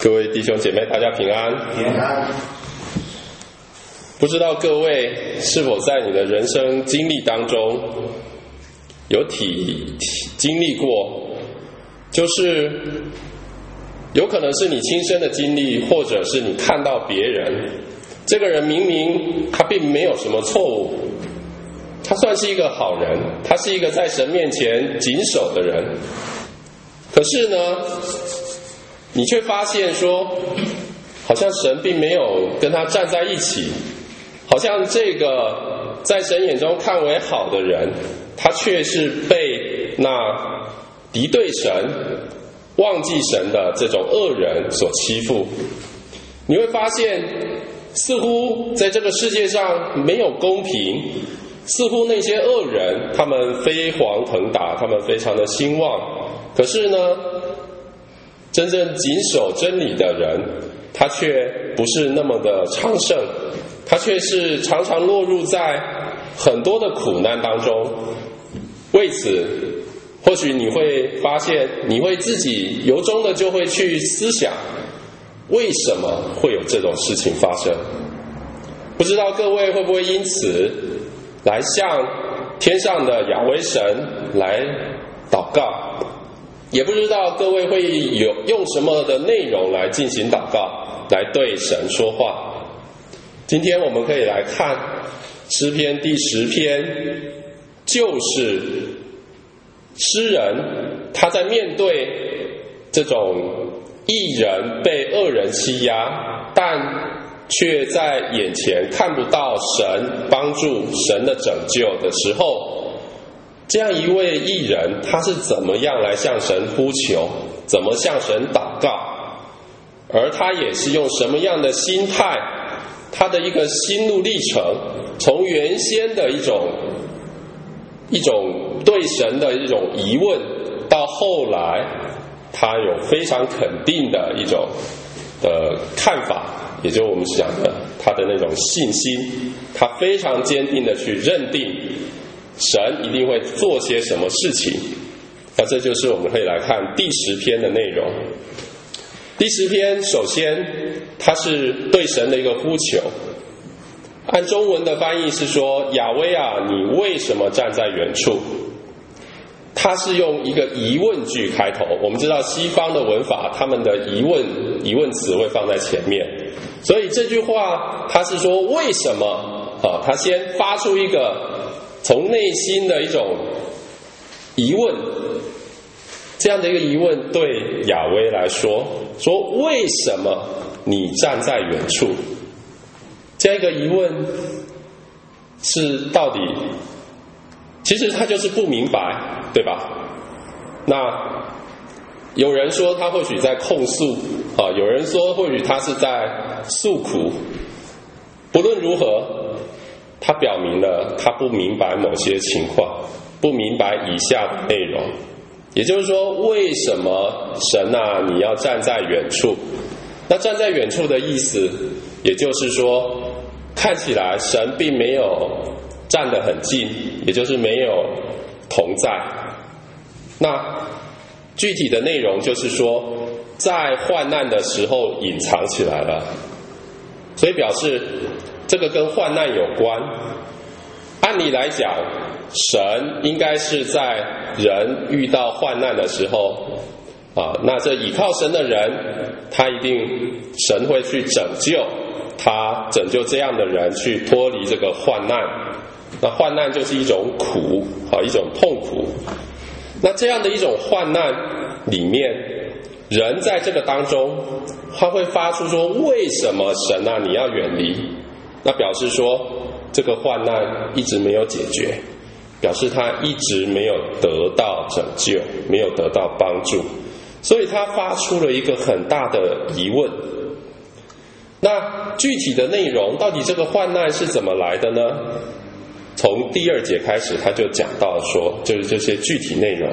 各位弟兄姐妹，大家平安。 平安。 不知道各位是否在你的人生经历当中有经历过，就是有可能是你亲身的经历，或者是你看到别人，这个人明明他并没有什么错误，他算是一个好人，他是一个在神面前谨守的人，可是呢，你却发现说，好像神并没有跟他站在一起，好像这个在神眼中看为好的人，他却是被那敌对神、忘记神的这种恶人所欺负。你会发现，似乎在这个世界上没有公平，似乎那些恶人他们飞黄腾达，他们非常的兴旺，可是呢，真正谨守真理的人，他却不是那么的昌盛，他却是常常落入在很多的苦难当中。为此，或许你会发现，你会自己由衷的就会去思想，为什么会有这种事情发生？不知道各位会不会因此来向天上的亚威神来祷告？也不知道各位会用什么的内容来进行祷告，来对神说话。今天我们可以来看诗篇第10篇，就是诗人他在面对这种义人被恶人欺压，但却在眼前看不到神帮助、神的拯救的时候，这样一位义人，他是怎么样来向神呼求，怎么向神祷告，而他也是用什么样的心态，他的一个心路历程，从原先的一种对神的一种疑问，到后来他有非常肯定的一种看法，也就是我们讲的他的那种信心，他非常坚定的去认定神一定会做些什么事情。那这就是我们可以来看第10篇的内容。第10篇首先它是对神的一个呼求，按中文的翻译是说，亚威啊，你为什么站在远处？它是用一个疑问句开头。我们知道西方的文法，他们的疑问词会放在前面，所以这句话它是说为什么啊？他先发出一个从内心的一种疑问，这样的一个疑问对亚威来说为什么你站在远处？这样一个疑问是到底，其实他就是不明白，对吧？那有人说他或许在控诉啊，有人说或许他是在诉苦。不论如何，他表明了他不明白某些情况，不明白以下的内容。也就是说，为什么神啊你要站在远处？那站在远处的意思，也就是说，看起来神并没有站得很近，也就是没有同在。那具体的内容就是说，在患难的时候隐藏起来了，所以表示这个跟患难有关。按理来讲，神应该是在人遇到患难的时候啊，那这倚靠神的人，他一定神会去拯救他，拯救这样的人去脱离这个患难。那患难就是一种苦啊，一种痛苦。那这样的一种患难里面，人在这个当中，他会发出说，为什么神啊你要远离？那表示说这个患难一直没有解决，表示他一直没有得到拯救，没有得到帮助，所以他发出了一个很大的疑问。那具体的内容，到底这个患难是怎么来的呢？从第2节开始，他就讲到说，就是这些具体内容。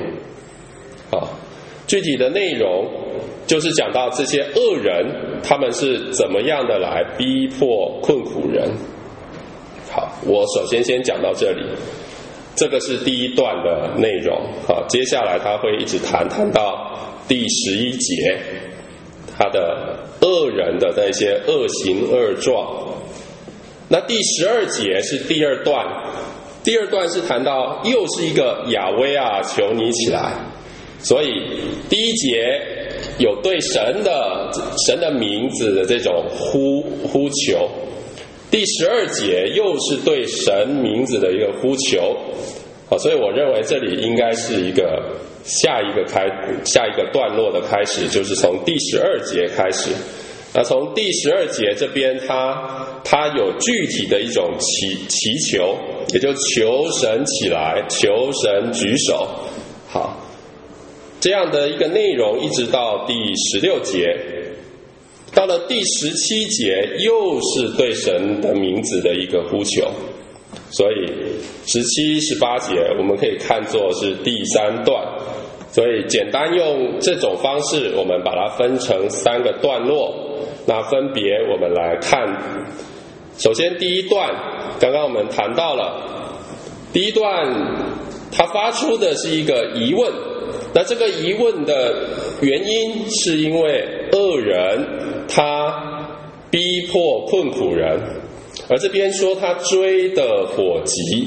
具体的内容就是讲到这些恶人，他们是怎么样的来逼迫困苦人。好，我首先讲到这里，这个是第1段的内容。好，接下来他会一直谈到第11节， 他的恶人的那些恶行恶状。那第12节是第二段，第二段是谈到又是一个亚威啊，求你起来。所以第一节有对神的名字的这种呼求，第12节又是对神名字的一个呼求。所以我认为这里应该是一个下一个段落的开始，就是从第12节开始。那从第12节这边它有具体的一种祈求，也就求神起来，求神举手。好，这样的一个内容一直到第16节。到了第17节又是对神的名字的一个呼求，所以17、18节我们可以看作是第3段。所以简单用这种方式，我们把它分成3个段落。那分别我们来看，首先第一段，刚刚我们谈到了，第一段它发出的是一个疑问。那这个疑问的原因是因为恶人他逼迫困苦人，而这边说他追的火急，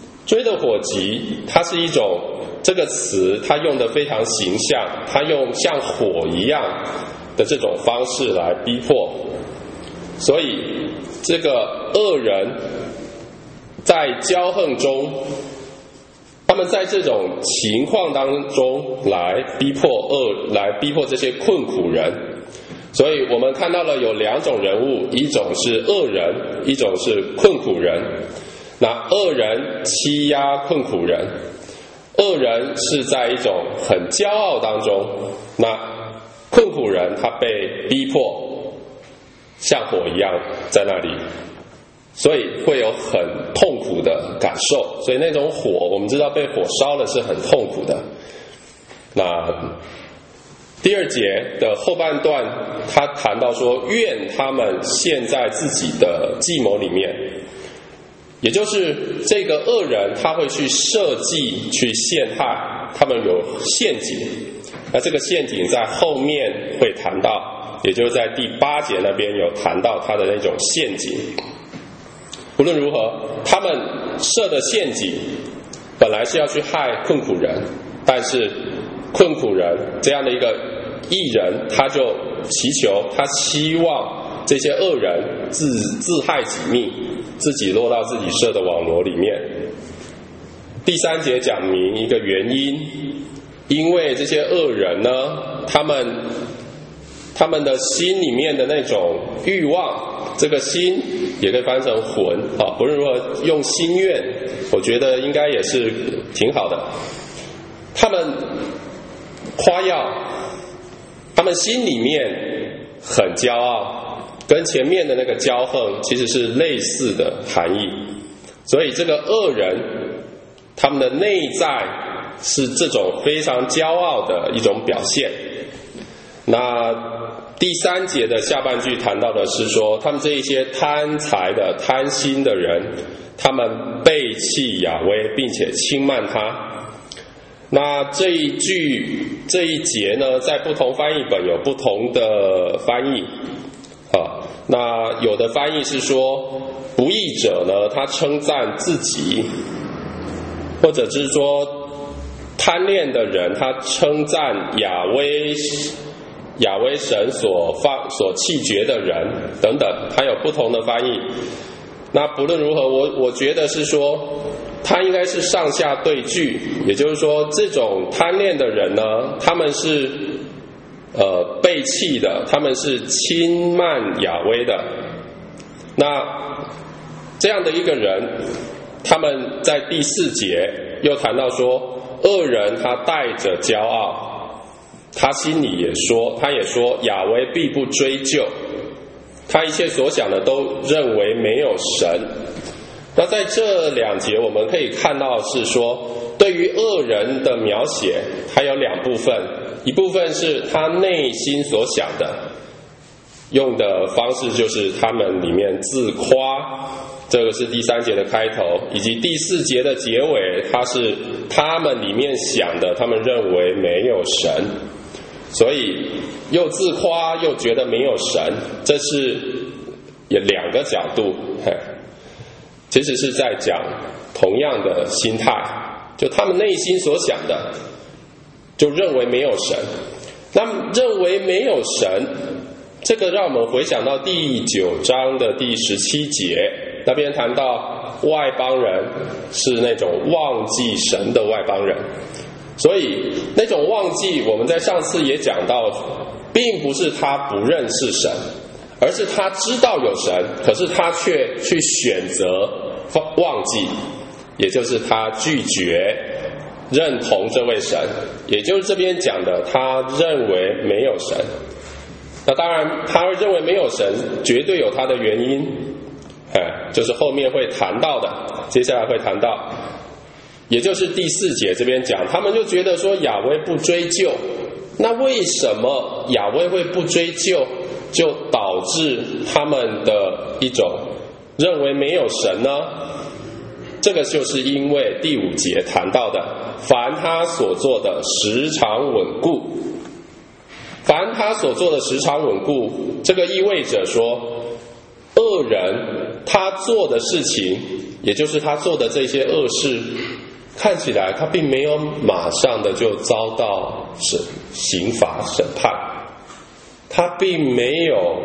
它是一种，这个词它用得非常形象，它用像火一样的这种方式来逼迫。所以这个恶人在骄横中，他们在这种情况当中来逼迫这些困苦人。所以我们看到了有2种人物，一种是恶人，一种是困苦人。那恶人欺压困苦人，恶人是在一种很骄傲当中，那困苦人他被逼迫像火一样在那里，所以会有很痛苦的感受。所以那种火，我们知道被火烧了是很痛苦的。那第2节的后半段他谈到说，愿他们陷在自己的计谋里面，也就是这个恶人他会去设计去陷害，他们有陷阱。那这个陷阱在后面会谈到，也就是在第8节那边有谈到他的那种陷阱。无论如何，他们设的陷阱本来是要去害困苦人，但是困苦人这样的一个义人，他就祈求，他希望这些恶人自害己命，自己落到自己设的网罗里面。第3节讲明一个原因，因为这些恶人呢，他们的心里面的那种欲望，这个心也可以翻成魂啊，不论如何用心愿，我觉得应该也是挺好的。他们夸耀，他们心里面很骄傲，跟前面的那个骄横其实是类似的含义。所以这个恶人，他们的内在是这种非常骄傲的一种表现。那第3节的下半句谈到的是说，他们这一些贪财的贪心的人，他们背弃亚威，并且轻慢他。那这一节呢，在不同翻译本有不同的翻译那有的翻译是说，不义者呢，他称赞自己，或者是说贪恋的人，他称赞亚威神所弃绝的人等等，他有不同的翻译。那不论如何，我觉得是说，他应该是上下对句，也就是说，这种贪恋的人呢，他们是背弃的，他们是轻慢亚威的。那这样的一个人，他们在第4节又谈到说，恶人他带着骄傲，他心里也说亚威必不追究，他一切所想的都认为没有神。那在这2节我们可以看到是说，对于恶人的描写还有2部分，一部分是他内心所想的，用的方式就是他们里面自夸，这个是第3节的开头，以及第4节的结尾，它是他们里面想的，他们认为没有神。 所以又自夸又觉得没有神，这是有两个角度，其实是在讲同样的心态，就他们内心所想的，就认为没有神。那么认为没有神，这个让我们回想到第9章的第17节，那边谈到外邦人是那种忘记神的外邦人。所以那种忘记，我们在上次也讲到，并不是他不认识神，而是他知道有神，可是他却去选择忘记，也就是他拒绝认同这位神，也就是这边讲的他认为没有神。那当然他认为没有神绝对有他的原因，就是后面会谈到的，接下来会谈到，也就是第4节这边讲，他们就觉得说亚威不追究。那为什么亚威会不追究，就导致他们的一种认为没有神呢？这个就是因为第5节谈到的，凡他所做的时常稳固。凡他所做的时常稳固，这个意味着说，恶人他做的事情，也就是他做的这些恶事，看起来他并没有马上的就遭到刑罚审判，他并没有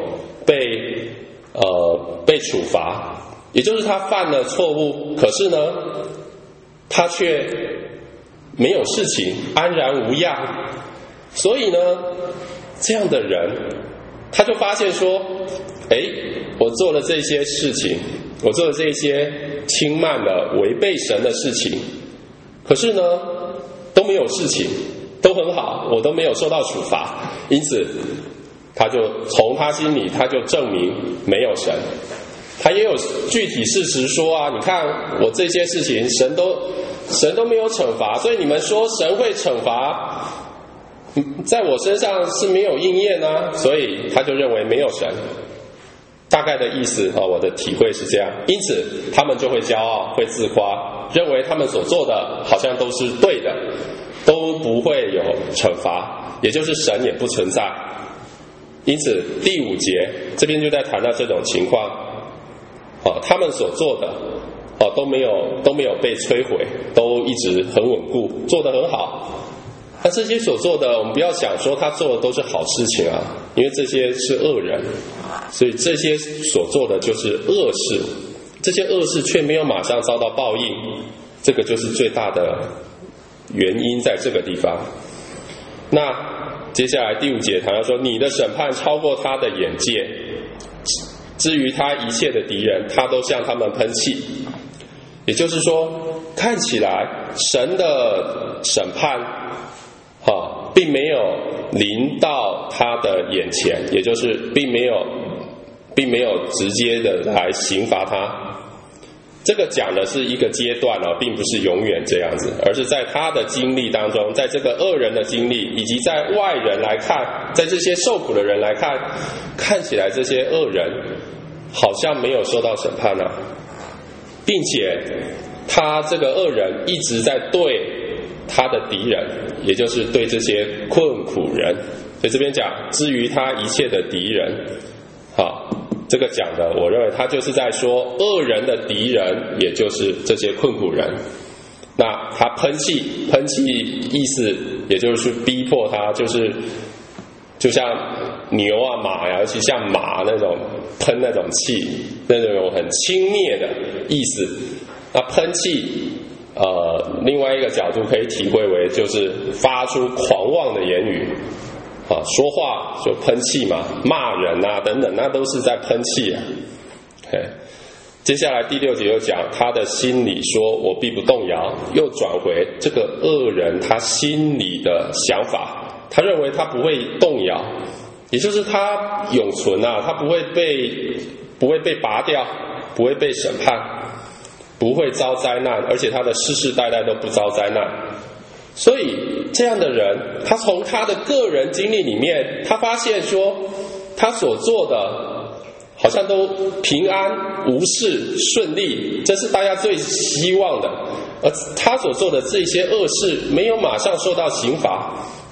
被处罚，也就是他犯了错误，可是呢他却没有事情，安然无恙。所以呢这样的人他就发现说，我做了这些事情，我做了这些轻慢的违背神的事情，可是呢都没有事情，都很好，我都没有受到处罚，因此他就从他心里他就证明没有神。他也有具体事实说啊，你看我这些事情神都没有惩罚，所以你们说神会惩罚，在我身上是没有应验啊，所以他就认为没有神。大概的意思我的体会是这样，因此他们就会骄傲，会自夸，认为他们所做的好像都是对的，都不会有惩罚，也就是神也不存在。因此第5节这边就在谈到这种情况，他们所做的都没有被摧毁，都一直很稳固，做得很好。那这些所做的，我们不要想说他做的都是好事情啊，因为这些是恶人，所以这些所做的就是恶事，这些恶事却没有马上遭到报应，这个就是最大的原因在这个地方。那接下来第5节谈到说，你的审判超过他的眼界，至于他一切的敌人，他都向他们喷气。也就是说，看起来神的审判并没有临到他的眼前，也就是并没有直接的来刑罚他。这个讲的是一个阶段并不是永远这样子，而是在他的经历当中，在这个恶人的经历，以及在外人来看，在这些受苦的人来看，看起来这些恶人好像没有受到审判并且他这个恶人一直在对他的敌人，也就是对这些困苦人，所以这边讲至于他一切的敌人，这个讲的我认为他就是在说恶人的敌人，也就是这些困苦人。那他喷气意思也就是逼迫他，就像牛啊马呀，尤其像马那种喷那种气，那种很轻蔑的意思。那喷气另外一个角度可以体会为就是发出狂妄的言语说话就喷气嘛，骂人啊等等，那都是在喷气接下来第6节又讲他的心里说我必不动摇，又转回这个恶人他心里的想法，他认为他不会动摇，也就是他永存他不会被拔掉，不会被审判，不会遭灾难，而且他的世世代代都不遭灾难。所以这样的人，他从他的个人经历里面，他发现说他所做的好像都平安无事顺利，这是大家最希望的，而他所做的这些恶事没有马上受到刑罚，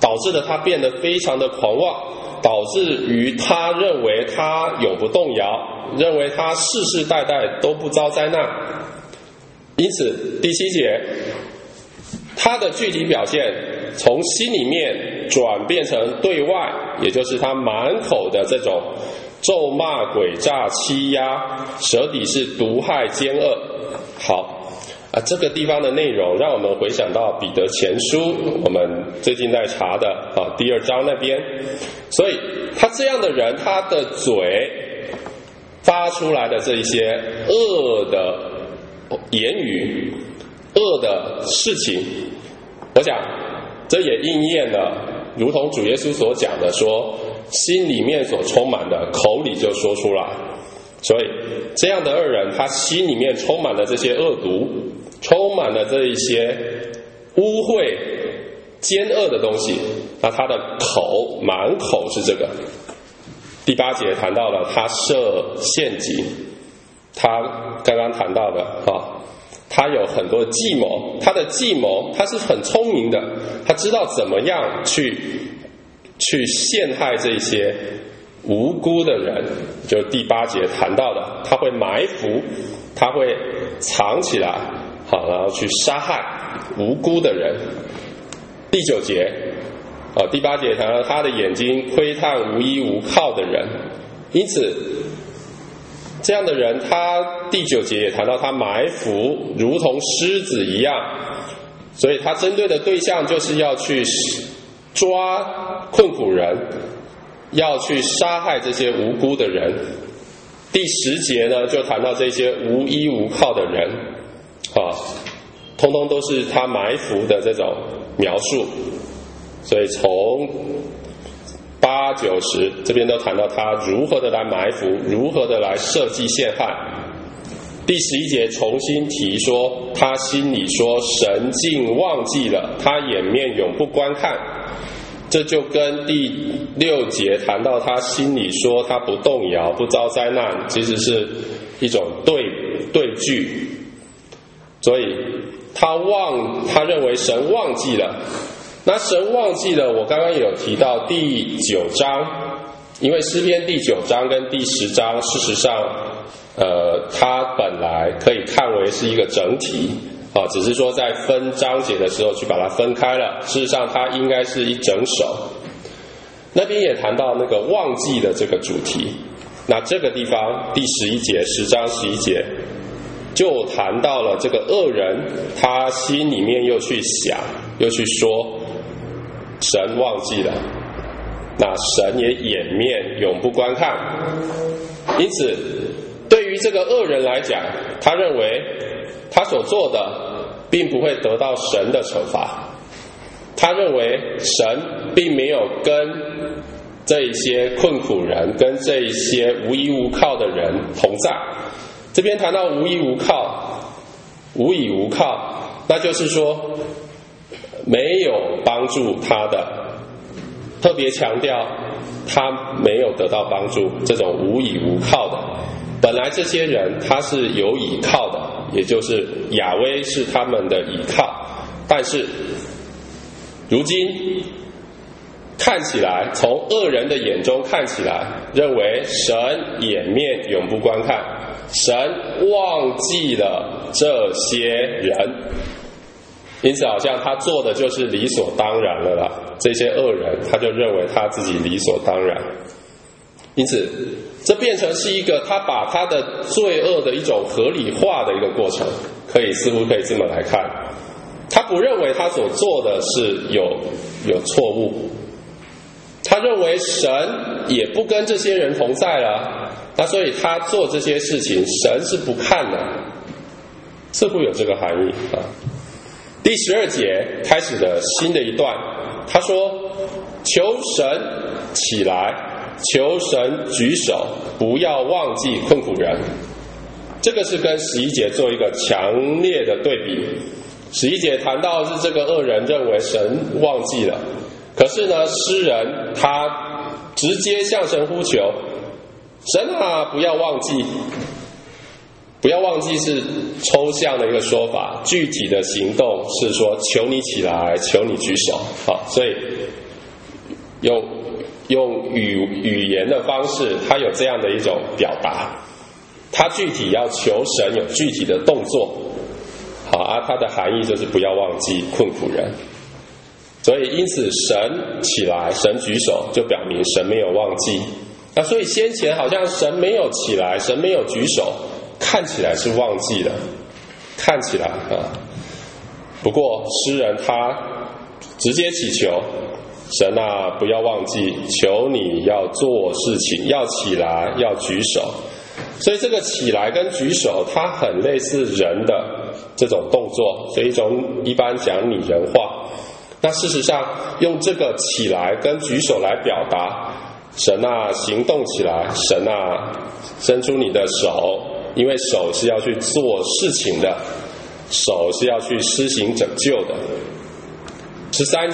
导致了他变得非常的狂妄，导致于他认为他永不动摇，认为他世世代代都不遭灾难。因此第7节，他的具体表现从心里面转变成对外，也就是他满口的这种咒骂、诡诈、欺压，舌底是毒害、奸恶。好这个地方的内容让我们回想到彼得前书，我们最近在查的第2章那边。所以他这样的人，他的嘴发出来的这一些恶的言语、恶的事情，我想这也应验了如同主耶稣所讲的，说心里面所充满的，口里就说出来。所以这样的恶人，他心里面充满了这些恶毒，充满了这一些污秽奸恶的东西，那他的口满口是这个。第8节谈到了他设陷阱，他刚刚谈到的他有很多计谋，他的计谋他是很聪明的，他知道怎么样去陷害这些无辜的人，就是第8节谈到的，他会埋伏，他会藏起来，然后去杀害无辜的人。第9节第8节谈到他的眼睛窥探无依无靠的人，因此这样的人，他第9节也谈到他埋伏如同狮子一样，所以他针对的对象就是要去抓困苦人，要去杀害这些无辜的人。第10节呢，就谈到这些无依无靠的人通通都是他埋伏的这种描述。所以从8、9、10这边都谈到他如何的来埋伏，如何的来设计陷害。第11节重新提说，他心里说神竟忘记了，他掩面永不观看。这就跟第6节谈到他心里说他不动摇不遭灾难，其实是一种对句。所以他认为神忘记了。那神忘记了，我刚刚有提到第9章，因为诗篇第9章跟第10章事实上它本来可以看为是一个整体只是说在分章节的时候去把它分开了，事实上它应该是一整首。那边也谈到那个忘记的这个主题。那这个地方第11节10章11节就谈到了这个恶人，他心里面又去想又去说神忘记了，那神也掩面永不观看。因此对于这个恶人来讲，他认为他所做的并不会得到神的惩罚，他认为神并没有跟这一些困苦人，跟这一些无依无靠的人同在。这边谈到无依无靠、无依无靠，那就是说没有帮助他的，特别强调他没有得到帮助，这种无依无靠的。本来这些人他是有依靠的，也就是亚威是他们的依靠，但是如今看起来，从恶人的眼中看起来，认为神掩面永不观看，神忘记了这些人，因此好像他做的就是理所当然了啦。这些恶人他就认为他自己理所当然，因此这变成是一个他把他的罪恶的一种合理化的一个过程，似乎可以这么来看。他不认为他所做的是有错误，他认为神也不跟这些人同在了，那所以他做这些事情神是不看的，似乎有这个含义第12节开始的新的一段，他说求神起来，求神举手，不要忘记困苦人。这个是跟11节做一个强烈的对比。11节谈到是这个恶人认为神忘记了，可是呢诗人他直接向神呼求，神啊不要忘记。不要忘记是抽象的一个说法，具体的行动是说求你起来，求你举手。所以用语言的方式，他有这样的一种表达，他具体要求神有具体的动作。好啊，它的含义就是不要忘记困苦人。所以因此神起来，神举手，就表明神没有忘记。那所以先前好像神没有起来，神没有举手，看起来是忘记了，看起来啊。不过诗人他直接祈求神啊，不要忘记，求你要做事情，要起来，要举手。所以这个起来跟举手，它很类似人的这种动作，所以一般讲拟人化。那事实上用这个起来跟举手来表达，神啊，行动起来，神啊，伸出你的手，因为手是要去做事情的，手是要去施行拯救的。13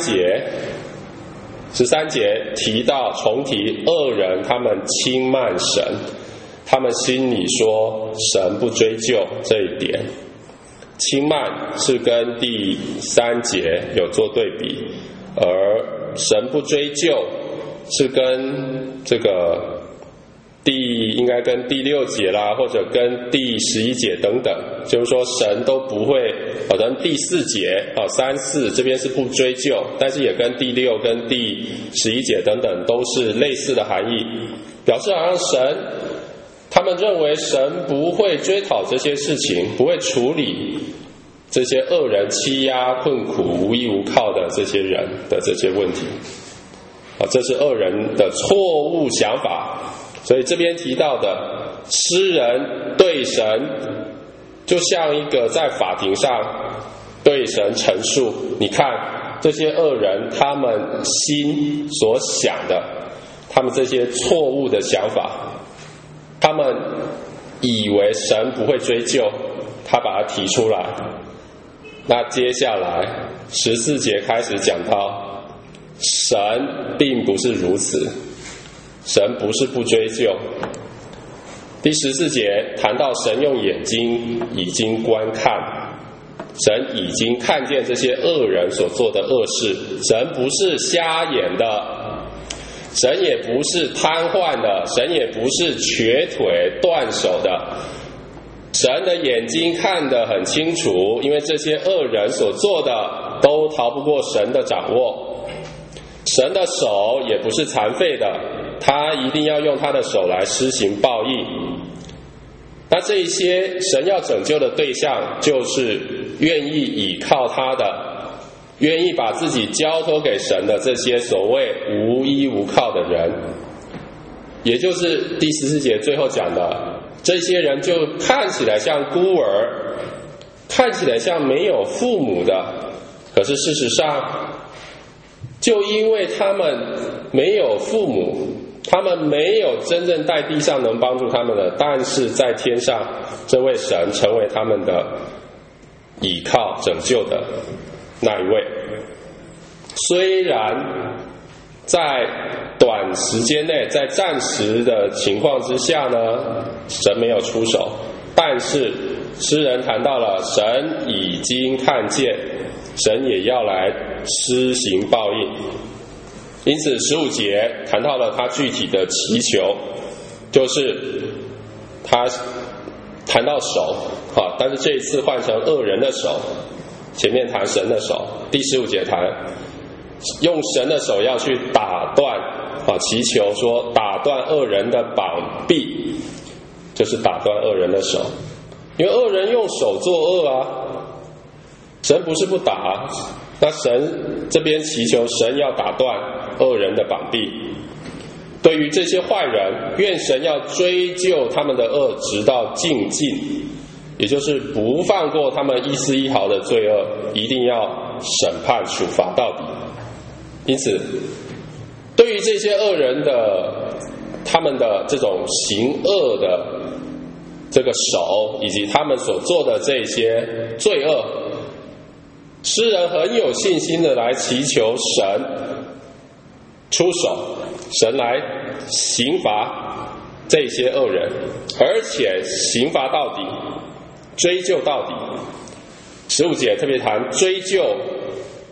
节提到重提恶人他们轻慢神，他们心里说神不追究这一点。轻慢是跟第3节有做对比，而神不追究是跟这个应该跟第6节啦，或者跟第11节等等，就是说神都不会，好像第4节3、4这边是不追究，但是也跟第6跟第11节等等都是类似的含义，表示好像他们认为神不会追讨这些事情，不会处理这些恶人欺压困苦无依无靠的这些人的这些问题。这是恶人的错误想法。所以这边提到的诗人对神，就像一个在法庭上对神陈述，你看这些恶人他们心所想的，他们这些错误的想法，他们以为神不会追究，他把它提出来。那接下来14节开始讲到神并不是如此，神不是不追究。第14节谈到神用眼睛已经观看，神已经看见这些恶人所做的恶事，神不是瞎眼的，神也不是瘫痪的，神也不是瘸腿断手的，神的眼睛看得很清楚，因为这些恶人所做的都逃不过神的掌握。神的手也不是残废的，他一定要用他的手来施行报应。那这一些神要拯救的对象，就是愿意倚靠他的，愿意把自己交托给神的这些所谓无依无靠的人，也就是第14节最后讲的，这些人就看起来像孤儿，看起来像没有父母的，可是事实上就因为他们没有父母，他们没有真正在地上能帮助他们的，但是在天上这位神成为他们的倚靠拯救的那一位。虽然在短时间内，在暂时的情况之下呢，神没有出手，但是诗人谈到了神已经看见，神也要来施行报应。因此15节谈到了他具体的祈求，就是他谈到手，但是这一次换成恶人的手，前面谈神的手，第15节谈用神的手要去打断，祈求说打断恶人的膀臂，就是打断恶人的手，因为恶人用手作恶啊，神不是不打，那神这边祈求神要打断恶人的膀臂。对于这些坏人，愿神要追究他们的恶直到尽尽，也就是不放过他们一丝一毫的罪恶，一定要审判处罚到底。因此对于这些恶人的他们的这种行恶的这个手，以及他们所做的这些罪恶，诗人很有信心的来祈求神出手，神来刑罚这些恶人，而且刑罚到底，追究到底。15节特别谈追究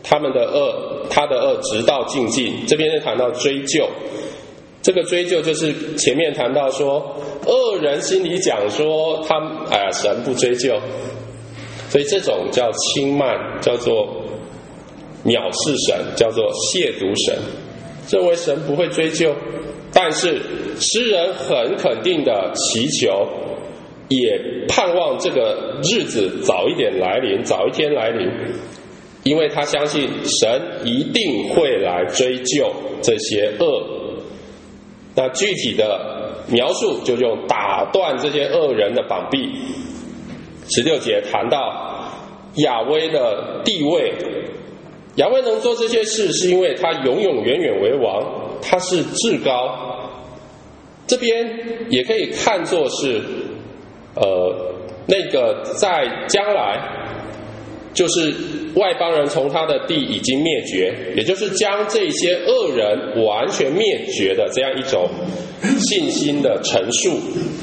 他的恶直到尽尽。这边是谈到追究，这个追究就是前面谈到说，恶人心里讲说神不追究，所以这种叫轻慢，叫做藐视神，叫做亵渎神，认为神不会追究。但是诗人很肯定的祈求，也盼望这个日子早一点来临，早一天来临，因为他相信神一定会来追究这些恶。那具体的描述就用打断这些恶人的膀臂。16节谈到亚威的地位，亚威能做这些事是因为他永永远远为王，他是至高。这边也可以看作是那个在将来就是外邦人从他的地已经灭绝，也就是将这些恶人完全灭绝的这样一种信心的陈述。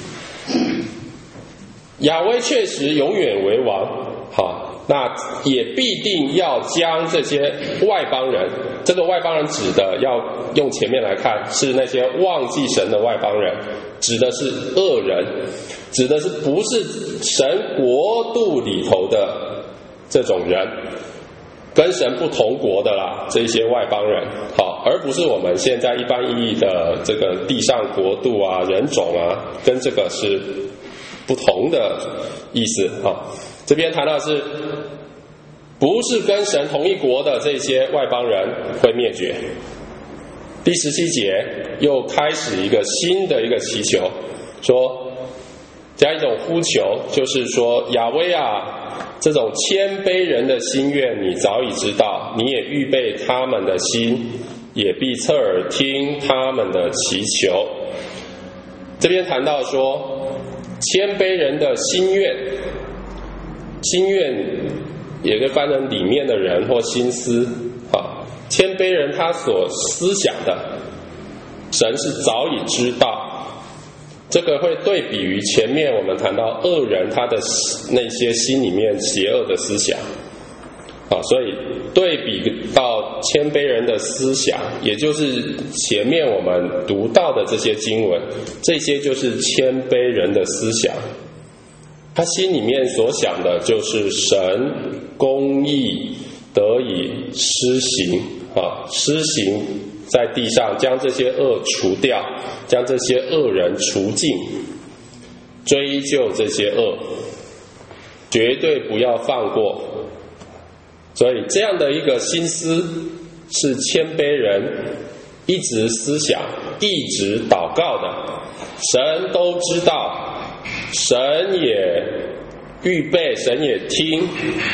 亚威确实永远为王，好，那也必定要将这些外邦人，这个外邦人指的要用前面来看，是那些忘记神的外邦人，指的是恶人，指的是不是神国度里头的这种人，跟神不同国的啦，这些外邦人，好，而不是我们现在一般意义的这个地上国度啊、人种啊，跟这个是不同的意思啊。这边谈到是不是跟神同一国的这些外邦人会灭绝。第17节又开始一个新的一个祈求，说这样一种呼求，就是说亚威啊，这种谦卑人的心愿你早已知道，你也预备他们的心，也必侧耳听他们的祈求。这边谈到说谦卑人的心愿，心愿也可以翻成里面的人或心思啊。谦卑人他所思想的，神是早已知道。这个会对比于前面我们谈到恶人他的那些心里面邪恶的思想啊，所以对比到谦卑人的思想，也就是前面我们读到的这些经文，这些就是谦卑人的思想。他心里面所想的就是神公义得以施行啊，施行在地上，将这些恶除掉，将这些恶人除尽，追究这些恶，绝对不要放过。所以这样的一个心思是谦卑人一直思想、一直祷告的，神都知道，神也预备，神也听。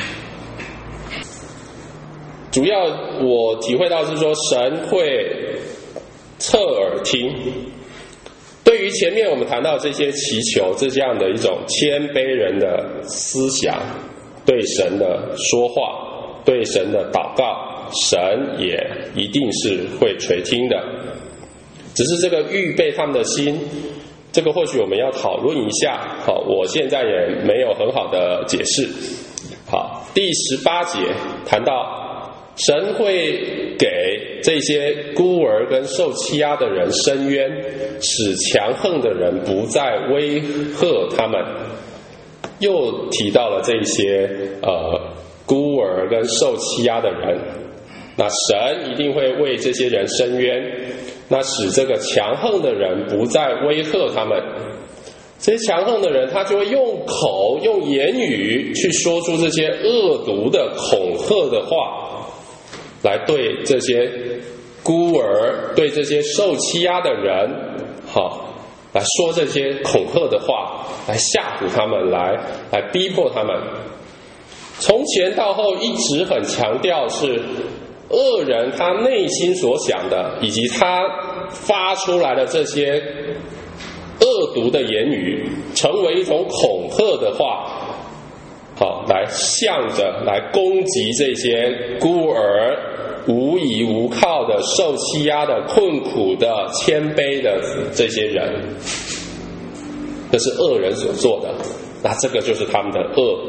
主要我体会到是说，神会侧耳听。对于前面我们谈到这些祈求，这样的一种谦卑人的思想，对神的说话，对神的祷告，神也一定是会垂听的。只是这个预备他们的心，这个或许我们要讨论一下。好，我现在也没有很好的解释。好，第18节谈到神会给这些孤儿跟受欺压的人伸冤，使强横的人不再威吓他们。又提到了这些孤儿跟受欺压的人，那神一定会为这些人伸冤，那使这个强横的人不再威吓他们。这些强横的人他就会用口用言语去说出这些恶毒的恐吓的话，来对这些孤儿，对这些受欺压的人，好，来说这些恐吓的话，来吓唬他们，来逼迫他们。从前到后一直很强调是恶人他内心所想的，以及他发出来的这些恶毒的言语，成为一种恐吓的话，好，来向着来攻击这些孤儿、无依无靠的、受欺压的、困苦的、谦卑的这些人。这是恶人所做的，那这个就是他们的恶。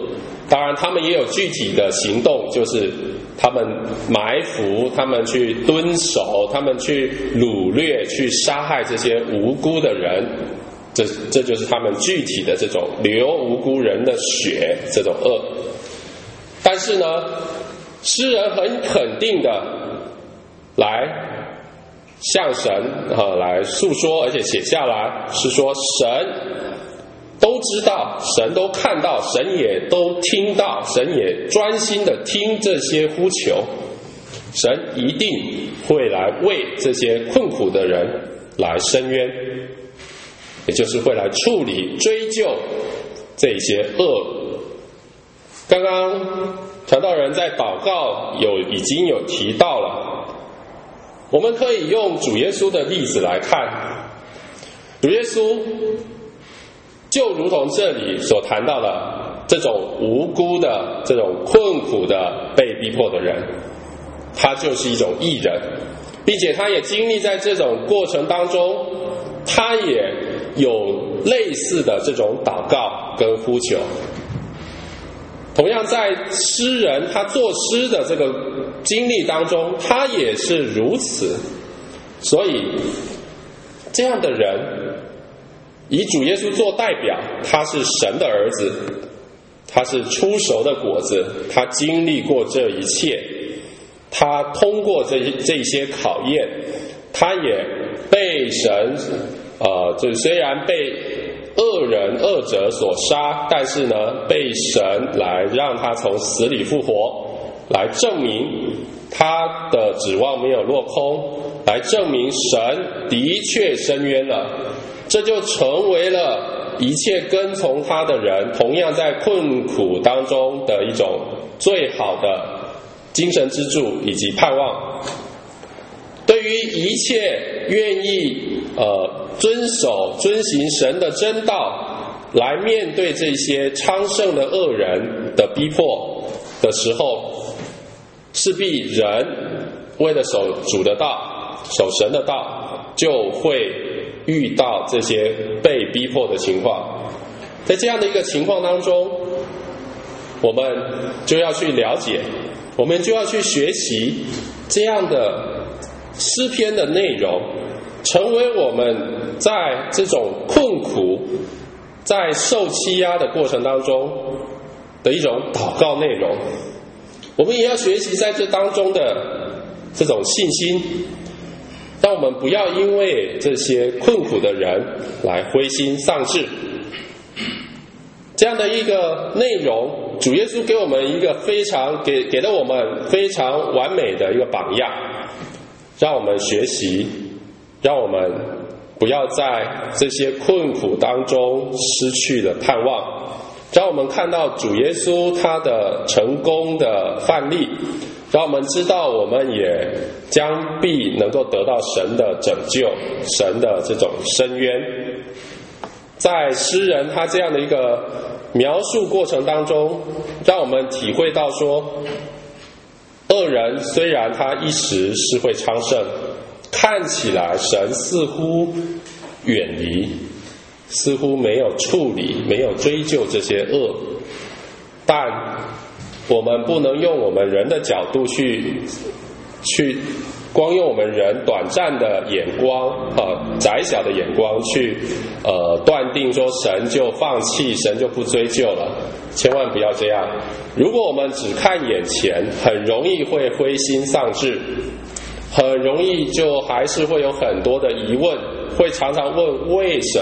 当然他们也有具体的行动，就是他们埋伏，他们去蹲守，他们去掳掠，去杀害这些无辜的人，这就是他们具体的这种流无辜人的血这种恶。但是呢，诗人很肯定的来向神来诉说，而且写下来，是说神都知道，神都看到，神也都听到，神也专心的听这些呼求，神一定会来为这些困苦的人来伸冤，也就是会来处理追究这些恶。刚刚传道人在祷告已经有提到了，我们可以用主耶稣的例子来看，主耶稣就如同这里所谈到的这种无辜的、这种困苦的被逼迫的人，他就是一种义人，并且他也经历在这种过程当中，他也有类似的这种祷告跟呼求。同样在诗人他作诗的这个经历当中，他也是如此。所以这样的人以主耶稣做代表，他是神的儿子，他是初熟的果子，他经历过这一切，他通过这些考验，他也被神就虽然被恶者所杀，但是呢被神来让他从死里复活，来证明他的指望没有落空，来证明神的确伸冤了。这就成为了一切跟从他的人同样在困苦当中的一种最好的精神支柱以及盼望。对于一切愿意遵行神的真道，来面对这些昌盛的恶人的逼迫的时候，势必人为了守主的道，守神的道，就会遇到这些被逼迫的情况。在这样的一个情况当中，我们就要去了解，我们就要去学习这样的诗篇的内容，成为我们在这种困苦、在受欺压的过程当中的一种祷告内容。我们也要学习在这当中的这种信心，让我们不要因为这些困苦的人来灰心丧志。这样的一个内容，主耶稣给我们一个给了我们非常完美的一个榜样，让我们学习，让我们不要在这些困苦当中失去了盼望，让我们看到主耶稣他的成功的范例，让我们知道我们也将必能够得到神的拯救，神的这种伸冤。在诗人他这样的一个描述过程当中，让我们体会到说，恶人虽然他一时是会昌盛，看起来神似乎远离，似乎没有处理，没有追究这些恶，但我们不能用我们人的角度去光用我们人短暂的眼光窄小的眼光去断定说神就放弃，神就不追究了。千万不要这样。如果我们只看眼前，很容易会灰心丧志，很容易就还是会有很多的疑问，会常常问为什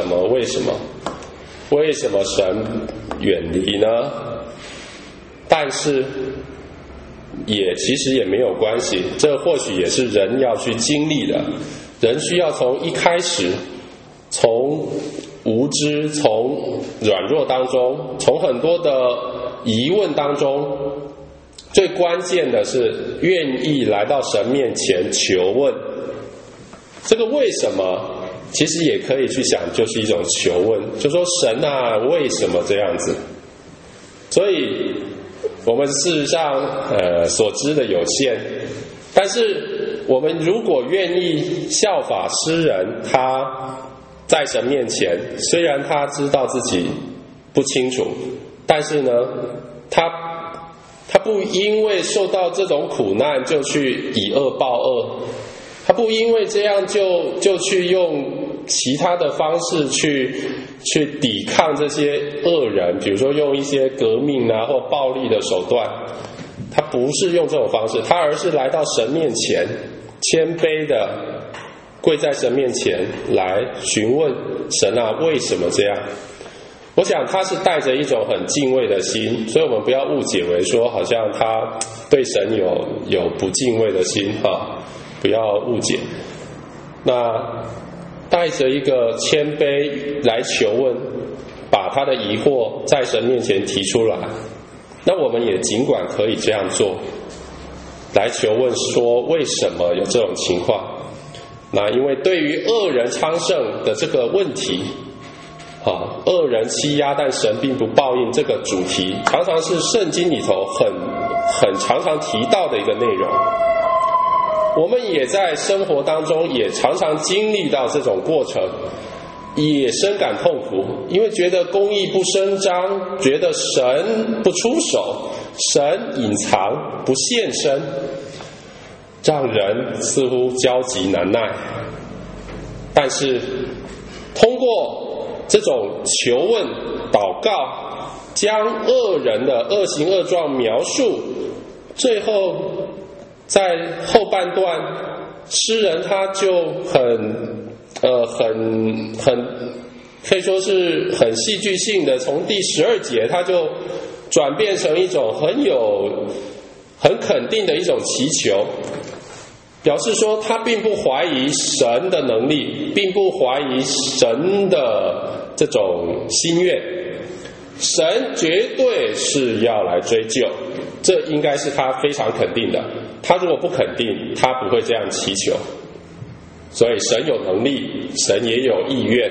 么神远离呢？但是其实也没有关系，这或许也是人要去经历的。人需要从一开始，从无知，从软弱当中，从很多的疑问当中，最关键的是愿意来到神面前求问。这个为什么其实也可以去想，就是一种求问，就说神啊，为什么这样子？所以我们事实上所知的有限，但是我们如果愿意效法诗人，他在神面前，虽然他知道自己不清楚，但是呢他不因为受到这种苦难就去以恶报恶，他不因为这样就去用其他的方式去抵抗这些恶人，比如说用一些革命啊或暴力的手段，他不是用这种方式，他而是来到神面前，谦卑的跪在神面前来询问神啊，为什么这样？我想他是带着一种很敬畏的心，所以我们不要误解为说好像他对神有不敬畏的心不要误解。那带着一个谦卑来求问，把他的疑惑在神面前提出来，那我们也尽管可以这样做，来求问说为什么有这种情况。那因为对于恶人昌盛的这个问题恶人欺压但神并不报应这个主题，常常是圣经里头很常常提到的一个内容。我们也在生活当中也常常经历到这种过程，也深感痛苦，因为觉得公义不伸张，觉得神不出手，神隐藏不现身，让人似乎焦急难耐。但是通过这种求问祷告，将恶人的恶行恶状描述，最后在后半段诗人他就很可以说是很戏剧性的，从第12节他就转变成一种很肯定的一种祈求，表示说他并不怀疑神的能力，并不怀疑神的这种心愿，神绝对是要来追究，这应该是他非常肯定的。他如果不肯定，他不会这样祈求。所以神有能力，神也有意愿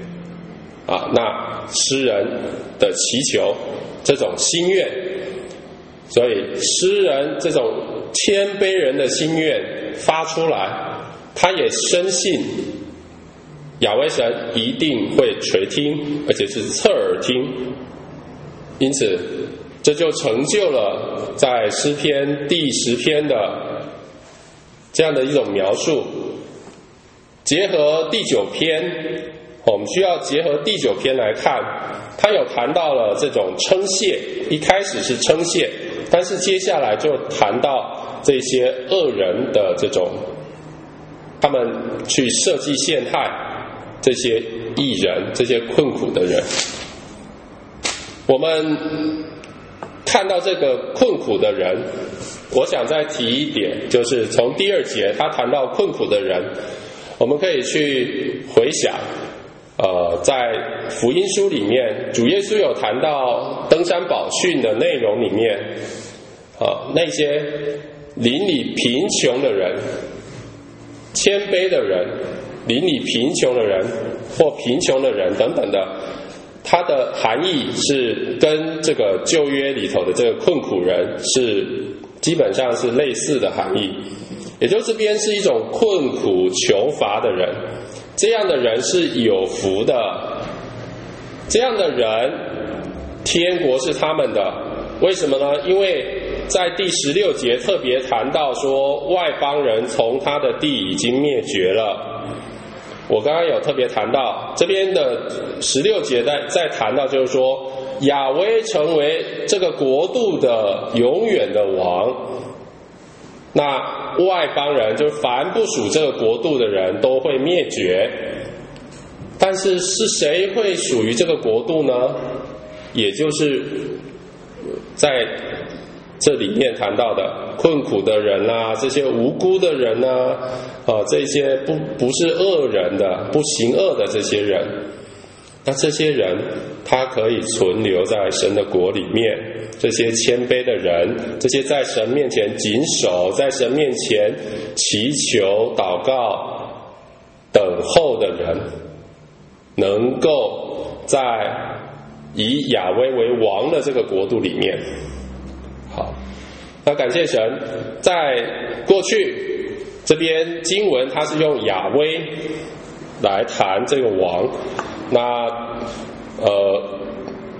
那诗人的祈求这种心愿，所以诗人这种谦卑人的心愿发出来，他也深信亚威神一定会垂听，而且是侧耳听。因此这就成就了在诗篇第10篇的这样的一种描述。结合第9篇，我们需要结合第9篇来看，他有谈到了这种称谢，一开始是称谢，但是接下来就谈到这些恶人的这种他们去设计陷害这些义人，这些困苦的人。我们看到这个困苦的人，我想再提一点，就是从第2节他谈到困苦的人，我们可以去回想在福音书里面主耶稣有谈到登山宝训的内容里面那些邻里贫穷的人，谦卑的人，邻里贫穷的人或贫穷的人等等的，它的含义是跟这个旧约里头的这个困苦人是基本上是类似的含义。也就这边是一种困苦求乏的人，这样的人是有福的，这样的人天国是他们的。为什么呢？因为在第16节特别谈到说外邦人从他的地已经灭绝了。我刚刚有特别谈到这边的16节在谈到就是说亚威成为这个国度的永远的王，那外邦人就是凡不属这个国度的人都会灭绝。但是是谁会属于这个国度呢？也就是在这里面谈到的困苦的人啊，这些无辜的人啊，这些不是恶人的，不行恶的这些人，那这些人他可以存留在神的国里面。这些谦卑的人，这些在神面前谨守，在神面前祈求祷告等候的人，能够在以亚威为王的这个国度里面。好，那感谢神，在过去这边经文它是用亚威来谈这个王，那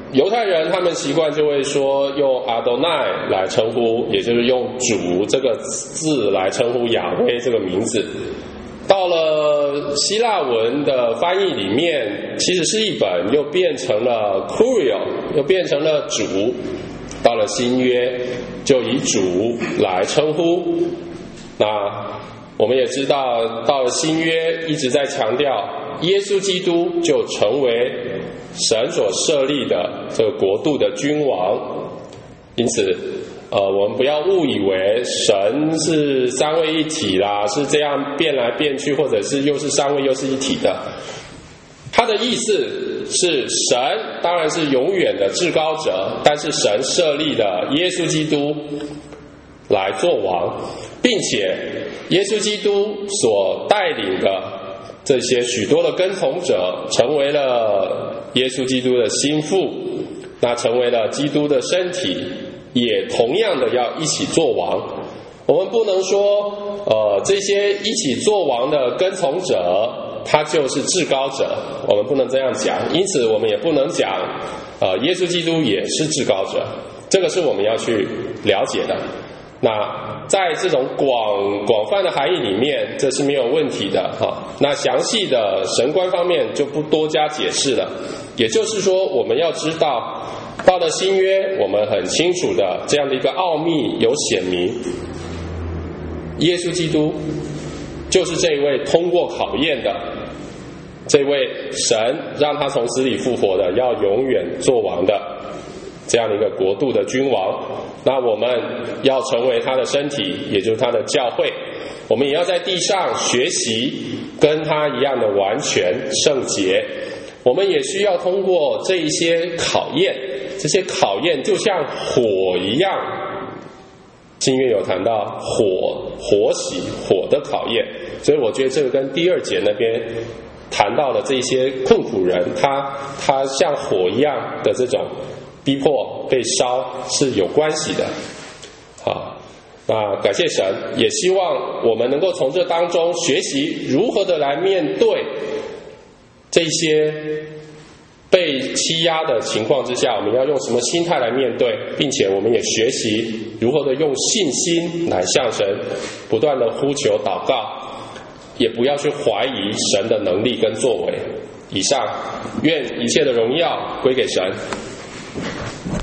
犹太人他们习惯就会说用阿多奈来称呼，也就是用主这个字来称呼亚威这个名字。到了希腊文的翻译里面，其实是一本又变成了 Kurios， 又变成了主。到了新约就以主来称呼。那我们也知道，到了新约一直在强调耶稣基督就成为神所设立的这个国度的君王。因此我们不要误以为神是三位一体啦，是这样变来变去，或者是又是三位又是一体的。他的意思是神当然是永远的至高者，但是神设立的耶稣基督来做王，并且耶稣基督所带领的这些许多的跟从者成为了耶稣基督的心腹，那成为了基督的身体，也同样的要一起做王。我们不能说这些一起做王的跟从者他就是至高者，我们不能这样讲。因此我们也不能讲耶稣基督也是至高者，这个是我们要去了解的。那在这种广泛的含义里面，这是没有问题的哈。那详细的神观方面就不多加解释了。也就是说，我们要知道，到了新约，我们很清楚的这样的一个奥秘有显明，耶稣基督就是这位通过考验的，这位神让他从死里复活的，要永远做王的这样的一个国度的君王。那我们要成为他的身体，也就是他的教会，我们也要在地上学习跟他一样的完全圣洁。我们也需要通过这一些考验，这些考验就像火一样，经约有谈到火洗火的考验，所以我觉得这个跟第2节那边谈到的这些困苦人，他像火一样的这种逼迫被烧是有关系的。好，那感谢神，也希望我们能够从这当中学习如何的来面对这些被欺压的情况之下，我们要用什么心态来面对，并且我们也学习如何的用信心来向神不断的呼求祷告，也不要去怀疑神的能力跟作为。以上，愿一切的荣耀归给神。